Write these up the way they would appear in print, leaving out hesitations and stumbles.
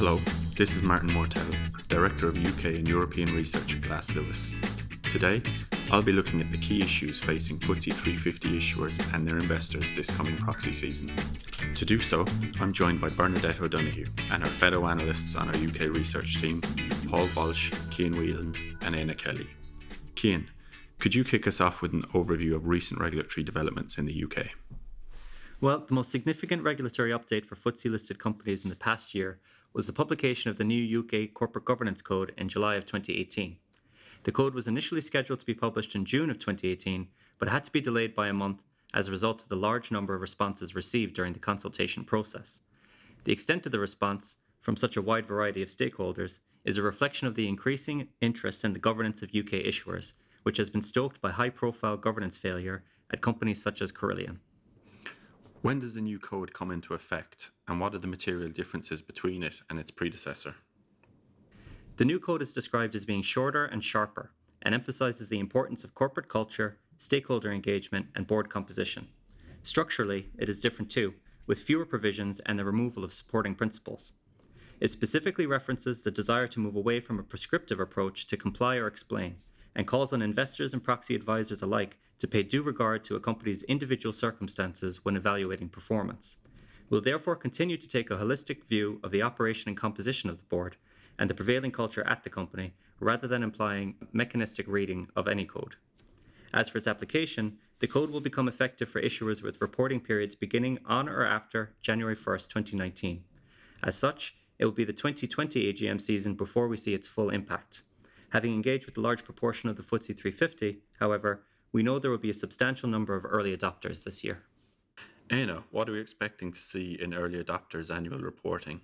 Hello, this is Martin Mortel, Director of UK and European Research at Glass Lewis. Today, I'll be looking at the key issues facing FTSE 350 issuers and their investors this coming proxy season. To do so, I'm joined by Bernadette O'Donoghue and our fellow analysts on our UK research team, Paul Walsh, Cian Whelan and Éanna Kelly. Cian, could you kick us off with an overview of recent regulatory developments in the UK? Well, the most significant regulatory update for FTSE-listed companies in the past year was the publication of the new UK Corporate Governance Code in July of 2018. The code was initially scheduled to be published in June of 2018, but had to be delayed by a month as a result of the large number of responses received during the consultation process. The extent of the response from such a wide variety of stakeholders is a reflection of the increasing interest in the governance of UK issuers, which has been stoked by high-profile governance failure at companies such as Carillion. When does the new code come into effect, and what are the material differences between it and its predecessor? The new code is described as being shorter and sharper, and emphasises the importance of corporate culture, stakeholder engagement, and board composition. Structurally, it is different too, with fewer provisions and the removal of supporting principles. It specifically references the desire to move away from a prescriptive approach to comply or explain, and calls on investors and proxy advisors alike to pay due regard to a company's individual circumstances when evaluating performance. We'll therefore continue to take a holistic view of the operation and composition of the board and the prevailing culture at the company, rather than implying mechanistic reading of any code. As for its application, the code will become effective for issuers with reporting periods beginning on or after January 1st, 2019. As such, it will be the 2020 AGM season before we see its full impact. Having engaged with a large proportion of the FTSE 350, however, we know there will be a substantial number of early adopters this year. Éanna, what are we expecting to see in early adopters' annual reporting?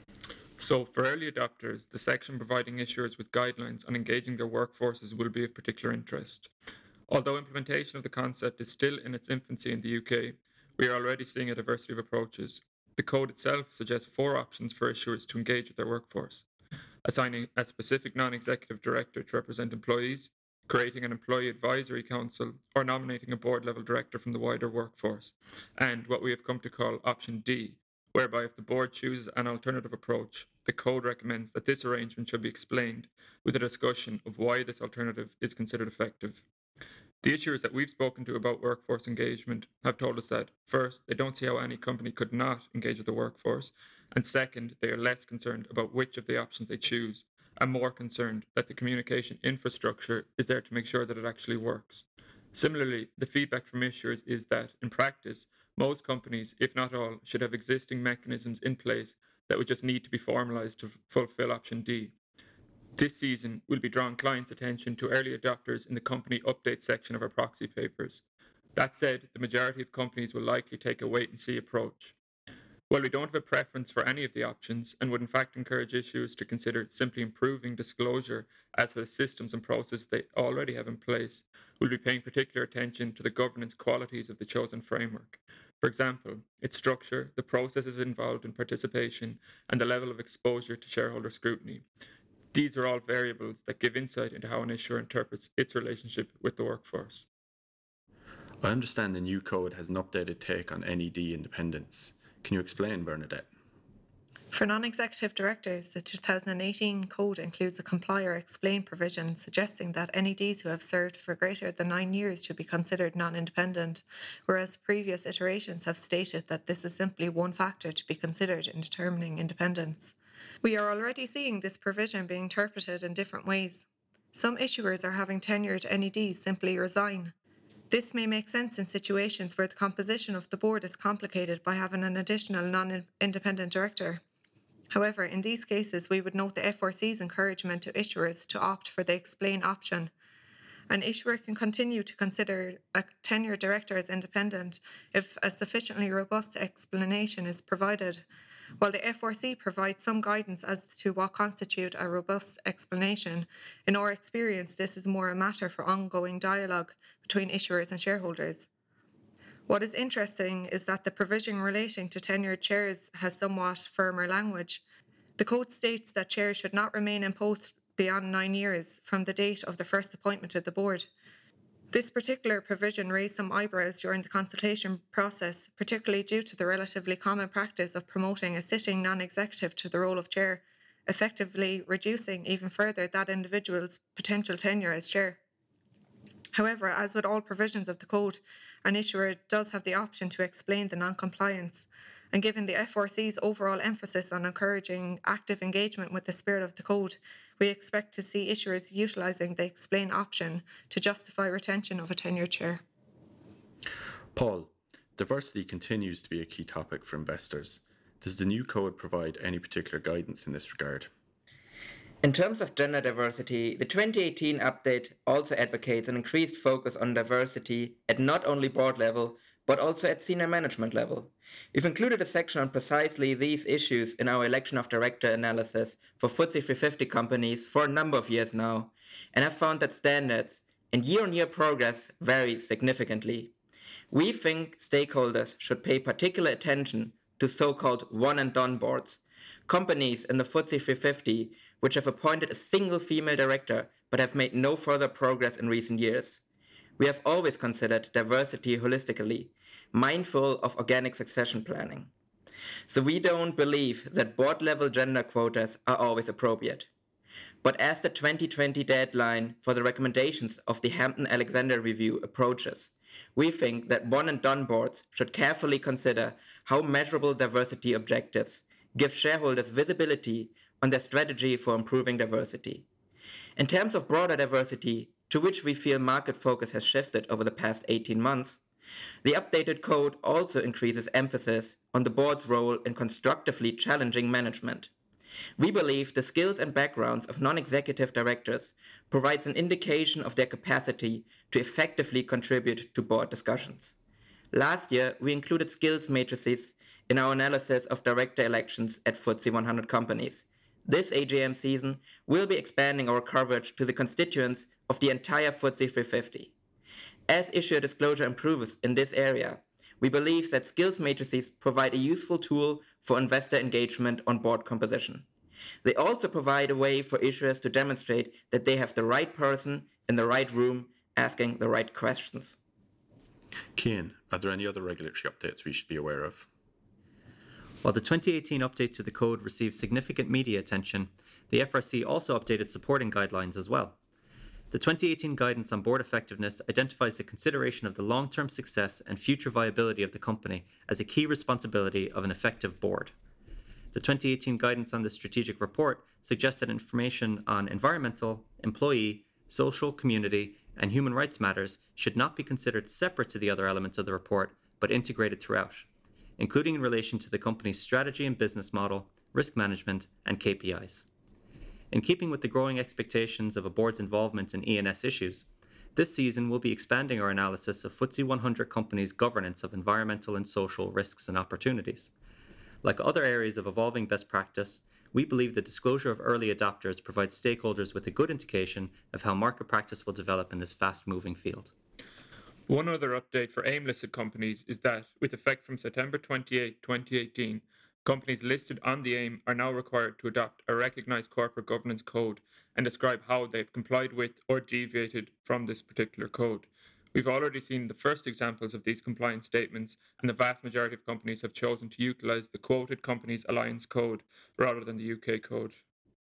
So for early adopters, the section providing issuers with guidelines on engaging their workforces will be of particular interest. Although implementation of the concept is still in its infancy in the UK, we are already seeing a diversity of approaches. The code itself suggests 4 options for issuers to engage with their workforce: assigning a specific non-executive director to represent employees, creating an employee advisory council, or nominating a board-level director from the wider workforce, and what we have come to call option D, whereby if the board chooses an alternative approach, the code recommends that this arrangement should be explained with a discussion of why this alternative is considered effective. The issuers that we've spoken to about workforce engagement have told us that, first, they don't see how any company could not engage with the workforce, and second, they are less concerned about which of the options they choose, and more concerned that the communication infrastructure is there to make sure that it actually works. Similarly, the feedback from issuers is that, in practice, most companies, if not all, should have existing mechanisms in place that would just need to be formalised to fulfil option D. This season, we'll be drawing clients' attention to early adopters in the company update section of our proxy papers. That said, the majority of companies will likely take a wait-and-see approach. While we don't have a preference for any of the options and would in fact encourage issuers to consider simply improving disclosure as to the systems and processes they already have in place, we'll be paying particular attention to the governance qualities of the chosen framework. For example, its structure, the processes involved in participation, and the level of exposure to shareholder scrutiny. These are all variables that give insight into how an issuer interprets its relationship with the workforce. I understand the new code has an updated take on NED independence. Can you explain, Bernadette? For non-executive directors, the 2018 code includes a comply or explain provision suggesting that NEDs who have served for greater than 9 years should be considered non-independent, whereas previous iterations have stated that this is simply one factor to be considered in determining independence. We are already seeing this provision being interpreted in different ways. Some issuers are having tenured NEDs simply resign. This may make sense in situations where the composition of the board is complicated by having an additional non-independent director. However, in these cases, we would note the FRC's encouragement to issuers to opt for the explain option. An issuer can continue to consider a tenured director as independent if a sufficiently robust explanation is provided. While the FRC provides some guidance as to what constitutes a robust explanation, in our experience, this is more a matter for ongoing dialogue between issuers and shareholders. What is interesting is that the provision relating to tenured chairs has somewhat firmer language. The code states that chairs should not remain in post beyond 9 years from the date of the first appointment to the board. This particular provision raised some eyebrows during the consultation process, particularly due to the relatively common practice of promoting a sitting non-executive to the role of chair, effectively reducing even further that individual's potential tenure as chair. However, as with all provisions of the code, an issuer does have the option to explain the non-compliance, and given the FRC's overall emphasis on encouraging active engagement with the spirit of the code, we expect to see issuers utilising the explain option to justify retention of a tenured chair. Paul, diversity continues to be a key topic for investors. Does the new code provide any particular guidance in this regard? In terms of gender diversity, the 2018 update also advocates an increased focus on diversity at not only board level, but also at senior management level. We've included a section on precisely these issues in our election of director analysis for FTSE 350 companies for a number of years now, and have found that standards and year-on-year progress vary significantly. We think stakeholders should pay particular attention to so-called one-and-done boards, companies in the FTSE 350 which have appointed a single female director but have made no further progress in recent years. We have always considered diversity holistically, mindful of organic succession planning. So we don't believe that board-level gender quotas are always appropriate. But as the 2020 deadline for the recommendations of the Hampton-Alexander Review approaches, we think that one-and-done boards should carefully consider how measurable diversity objectives give shareholders visibility on their strategy for improving diversity. In terms of broader diversity, to which we feel market focus has shifted over the past 18 months, the updated code also increases emphasis on the board's role in constructively challenging management. We believe the skills and backgrounds of non-executive directors provides an indication of their capacity to effectively contribute to board discussions. Last year, we included skills matrices in our analysis of director elections at FTSE 100 companies. This AGM season, we'll be expanding our coverage to the constituents of the entire FTSE 350. As issuer disclosure improves in this area, we believe that skills matrices provide a useful tool for investor engagement on board composition. They also provide a way for issuers to demonstrate that they have the right person in the right room asking the right questions. Cian, are there any other regulatory updates we should be aware of? While the 2018 update to the code received significant media attention, the FRC also updated supporting guidelines as well. The 2018 guidance on board effectiveness identifies the consideration of the long-term success and future viability of the company as a key responsibility of an effective board. The 2018 guidance on the strategic report suggests that information on environmental, employee, social, community, and human rights matters should not be considered separate to the other elements of the report, but integrated throughout, including in relation to the company's strategy and business model, risk management, and KPIs. In keeping with the growing expectations of a board's involvement in E&S issues, this season we'll be expanding our analysis of FTSE 100 companies' governance of environmental and social risks and opportunities. Like other areas of evolving best practice, we believe the disclosure of early adopters provides stakeholders with a good indication of how market practice will develop in this fast-moving field. One other update for AIM-listed companies is that, with effect from September 28, 2018, companies listed on the AIM are now required to adopt a recognised corporate governance code and describe how they've complied with or deviated from this particular code. We've already seen the first examples of these compliance statements, and the vast majority of companies have chosen to utilise the quoted Companies Alliance Code rather than the UK code.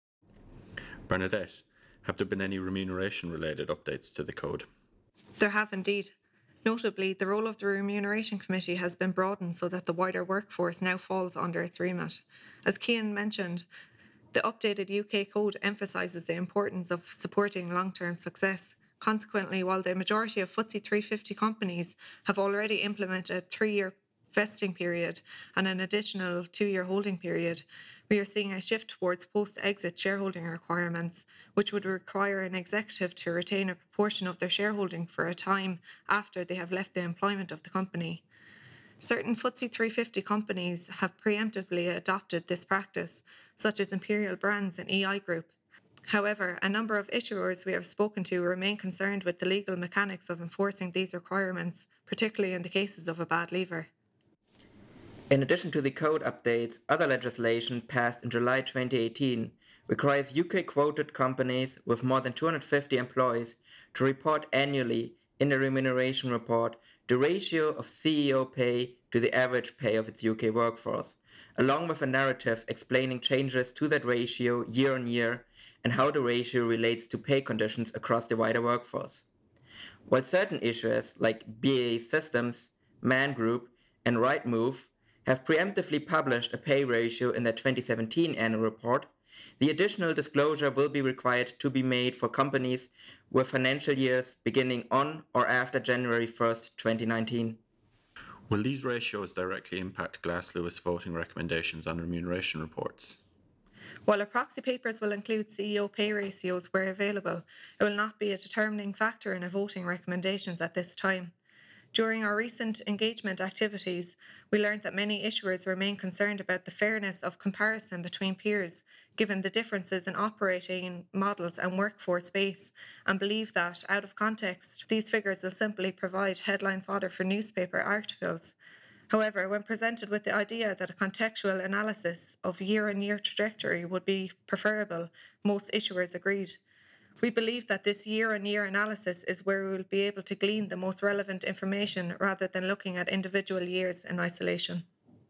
Bernadette, have there been any remuneration-related updates to the code? There have indeed. Notably, the role of the Remuneration Committee has been broadened so that the wider workforce now falls under its remit. As Cian mentioned, the updated UK code emphasises the importance of supporting long-term success. Consequently, while the majority of FTSE 350 companies have already implemented a 3-year vesting period and an additional 2-year holding period, we are seeing a shift towards post-exit shareholding requirements, which would require an executive to retain a proportion of their shareholding for a time after they have left the employment of the company. Certain FTSE 350 companies have preemptively adopted this practice, such as Imperial Brands and EI Group. However, a number of issuers we have spoken to remain concerned with the legal mechanics of enforcing these requirements, particularly in the cases of a bad leaver. In addition to the code updates, other legislation passed in July 2018 requires UK quoted companies with more than 250 employees to report annually in the remuneration report the ratio of CEO pay to the average pay of its UK workforce, along with a narrative explaining changes to that ratio year on year and how the ratio relates to pay conditions across the wider workforce. While certain issuers like BAE Systems, Man Group, and Rightmove have preemptively published a pay ratio in their 2017 annual report, the additional disclosure will be required to be made for companies with financial years beginning on or after January 1st, 2019. Will these ratios directly impact Glass Lewis voting recommendations on remuneration reports? While our proxy papers will include CEO pay ratios where available, it will not be a determining factor in our voting recommendations at this time. During our recent engagement activities, we learned that many issuers remain concerned about the fairness of comparison between peers, given the differences in operating models and workforce base, and believe that, out of context, these figures will simply provide headline fodder for newspaper articles. However, when presented with the idea that a contextual analysis of year-on-year trajectory would be preferable, most issuers agreed. We believe that this year-on-year analysis is where we will be able to glean the most relevant information rather than looking at individual years in isolation.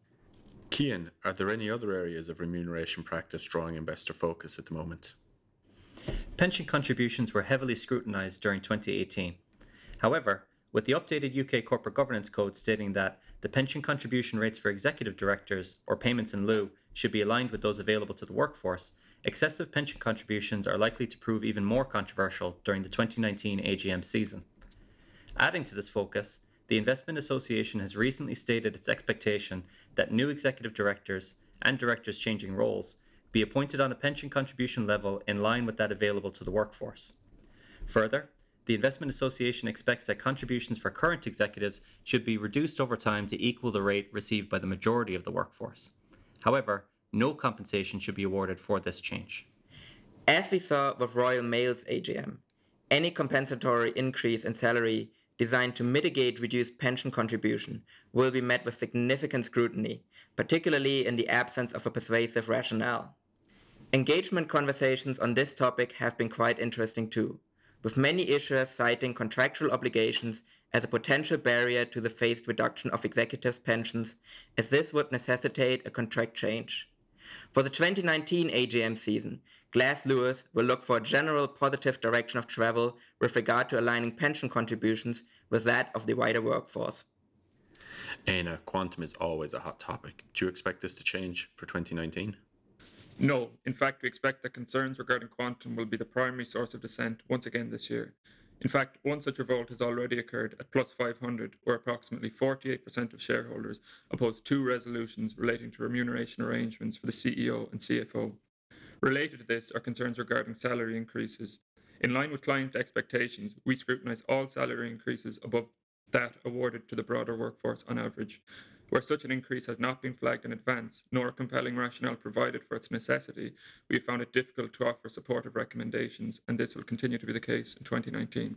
Cian, are there any other areas of remuneration practice drawing investor focus at the moment? Pension contributions were heavily scrutinised during 2018. However, with the updated UK Corporate Governance Code stating that the pension contribution rates for executive directors or payments in lieu should be aligned with those available to the workforce, excessive pension contributions are likely to prove even more controversial during the 2019 AGM season. Adding to this focus, the Investment Association has recently stated its expectation that new executive directors and directors changing roles be appointed on a pension contribution level in line with that available to the workforce. Further, the Investment Association expects that contributions for current executives should be reduced over time to equal the rate received by the majority of the workforce. However, no compensation should be awarded for this change. As we saw with Royal Mail's AGM, any compensatory increase in salary designed to mitigate reduced pension contribution will be met with significant scrutiny, particularly in the absence of a persuasive rationale. Engagement conversations on this topic have been quite interesting too, with many issuers citing contractual obligations as a potential barrier to the phased reduction of executives' pensions, as this would necessitate a contract change. For the 2019 AGM season, Glass Lewis will look for a general positive direction of travel with regard to aligning pension contributions with that of the wider workforce. Éanna, quantum is always a hot topic. Do you expect this to change for 2019? No, in fact, we expect that concerns regarding quantum will be the primary source of dissent once again this year. In fact, one such revolt has already occurred at plus 500, where approximately 48% of shareholders opposed two resolutions relating to remuneration arrangements for the CEO and CFO. Related to this are concerns regarding salary increases. In line with client expectations, we scrutinise all salary increases above that awarded to the broader workforce on average. Where such an increase has not been flagged in advance, nor a compelling rationale provided for its necessity, we have found it difficult to offer supportive recommendations, and this will continue to be the case in 2019.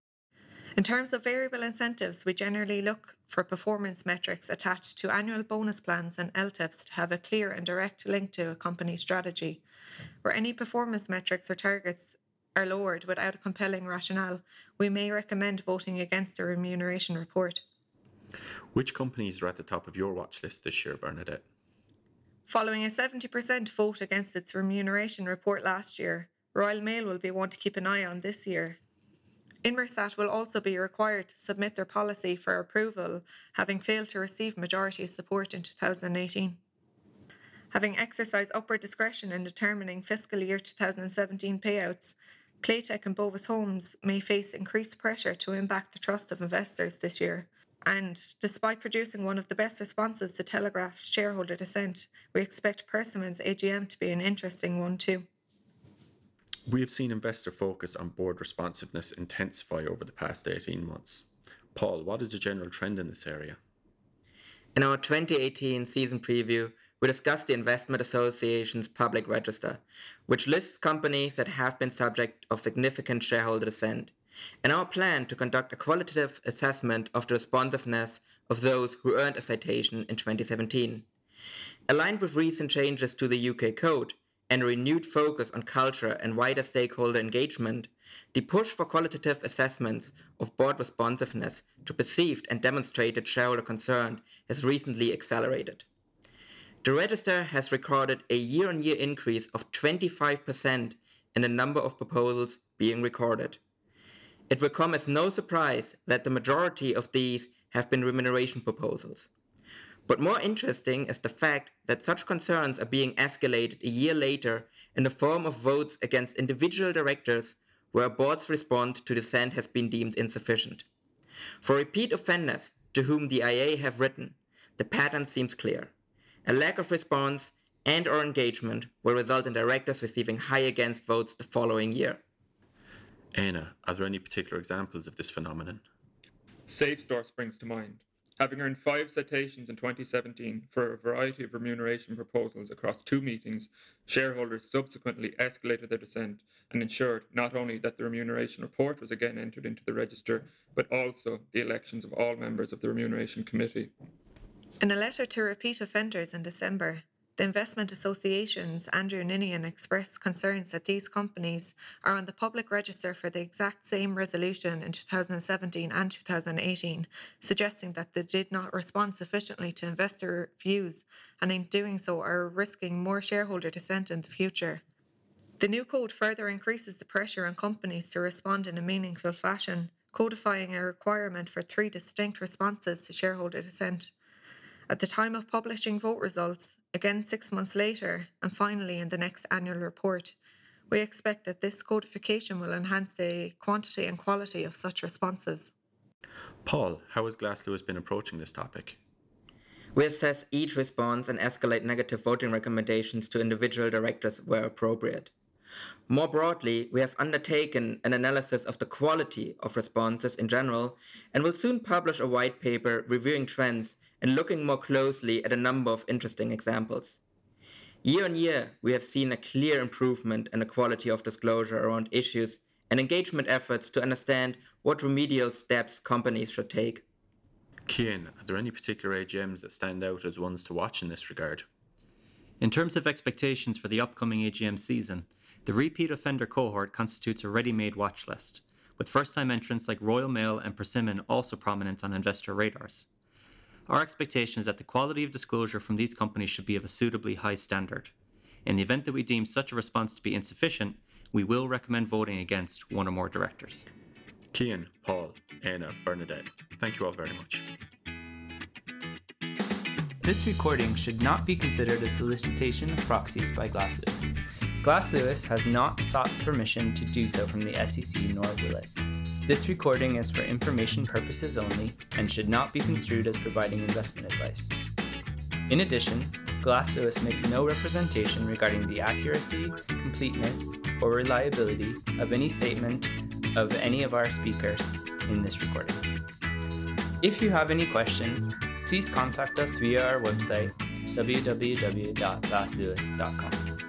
In terms of variable incentives, we generally look for performance metrics attached to annual bonus plans and LTIPs to have a clear and direct link to a company strategy. Where any performance metrics or targets are lowered without a compelling rationale, we may recommend voting against the remuneration report. Which companies are at the top of your watch list this year, Bernadette? Following a 70% vote against its remuneration report last year, Royal Mail will be one to keep an eye on this year. Inmarsat will also be required to submit their policy for approval, having failed to receive majority support in 2018. Having exercised upward discretion in determining fiscal year 2017 payouts, Playtech and Bovis Homes may face increased pressure to impact the trust of investors this year. And despite producing one of the best responses to telegraphed shareholder dissent, we expect Persimmon's AGM to be an interesting one too. We have seen investor focus on board responsiveness intensify over the past 18 months. Paul, what is the general trend in this area? In our 2018 season preview, we discussed the Investment Association's public register, which lists companies that have been subject of significant shareholder dissent, and our plan to conduct a qualitative assessment of the responsiveness of those who earned a citation in 2017. Aligned with recent changes to the UK Code, and a renewed focus on culture and wider stakeholder engagement, the push for qualitative assessments of board responsiveness to perceived and demonstrated shareholder concern has recently accelerated. The Register has recorded a year-on-year increase of 25% in the number of proposals being recorded. It will come as no surprise that the majority of these have been remuneration proposals. But more interesting is the fact that such concerns are being escalated a year later in the form of votes against individual directors where a board's response to dissent has been deemed insufficient. For repeat offenders to whom the IA have written, the pattern seems clear. A lack of response and/or engagement will result in directors receiving high against votes the following year. Éanna, are there any particular examples of this phenomenon? SafeStore springs to mind. Having earned 5 citations in 2017 for a variety of remuneration proposals across 2 meetings, shareholders subsequently escalated their dissent and ensured not only that the remuneration report was again entered into the register, but also the elections of all members of the Remuneration Committee. In a letter to repeat offenders in December, the investment associations Andrew Ninian expressed concerns that these companies are on the public register for the exact same resolution in 2017 and 2018, suggesting that they did not respond sufficiently to investor views and in doing so are risking more shareholder dissent in the future. The new code further increases the pressure on companies to respond in a meaningful fashion, codifying a requirement for 3 distinct responses to shareholder dissent. At the time of publishing vote results, again 6 months later, and finally in the next annual report, we expect that this codification will enhance the quantity and quality of such responses. Paul, how has Glass Lewis been approaching this topic? We assess each response and escalate negative voting recommendations to individual directors where appropriate. More broadly, we have undertaken an analysis of the quality of responses in general and will soon publish a white paper reviewing trends and looking more closely at a number of interesting examples. Year on year, we have seen a clear improvement in the quality of disclosure around issues and engagement efforts to understand what remedial steps companies should take. Cian, are there any particular AGMs that stand out as ones to watch in this regard? In terms of expectations for the upcoming AGM season, the repeat offender cohort constitutes a ready-made watch list, with first-time entrants like Royal Mail and Persimmon also prominent on investor radars. Our expectation is that the quality of disclosure from these companies should be of a suitably high standard. In the event that we deem such a response to be insufficient, we will recommend voting against one or more directors. Cian, Paul, Éanna, Bernadette, thank you all very much. This recording should not be considered a solicitation of proxies by Glass Lewis. Glass Lewis has not sought permission to do so from the SEC, nor will it. This recording is for information purposes only and should not be construed as providing investment advice. In addition, Glass Lewis makes no representation regarding the accuracy, completeness, or reliability of any statement of any of our speakers in this recording. If you have any questions, please contact us via our website, www.glasslewis.com.